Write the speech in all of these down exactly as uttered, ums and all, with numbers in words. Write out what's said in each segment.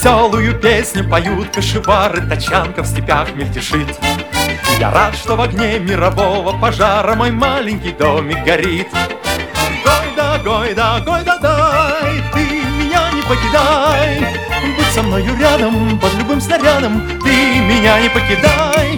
Веселую песню поют кашевары, тачанка в степях мельтешит. Я рад, что в огне мирового пожара мой маленький домик горит. Гой да, гой да, гой да, дай, ты меня не покидай. Будь со мною рядом, под любым снарядом, ты меня не покидай.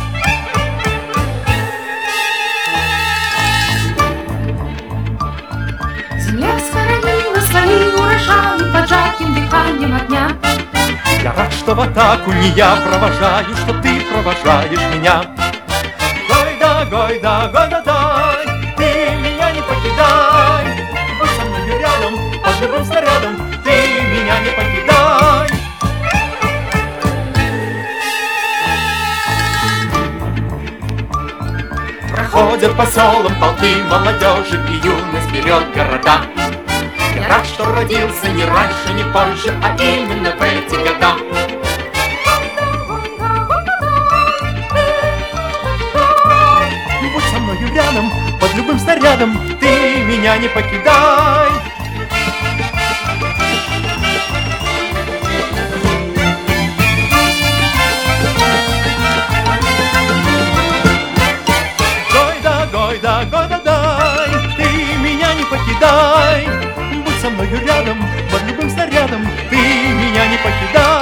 Земля схоронила свои урожаи под жарким дыханием огня. Я рад, что в атаку не я провожаю, что ты провожаешь меня. Гой да, гой да, гой да, дай, ты меня не покидай. Будь со мною рядом, под любым снарядом, ты меня не покидай. Проходят по селам полки молодежи, и юность берет города. Я рад, что родился не раньше, не позже, а именно в эти года. Будь со мною рядом, под любым снарядом, ты меня не покидай. Гой да, гой да, гой да, дай, ты меня не покидай. Будь со мною рядом, под любым снарядом, ты меня не покидай.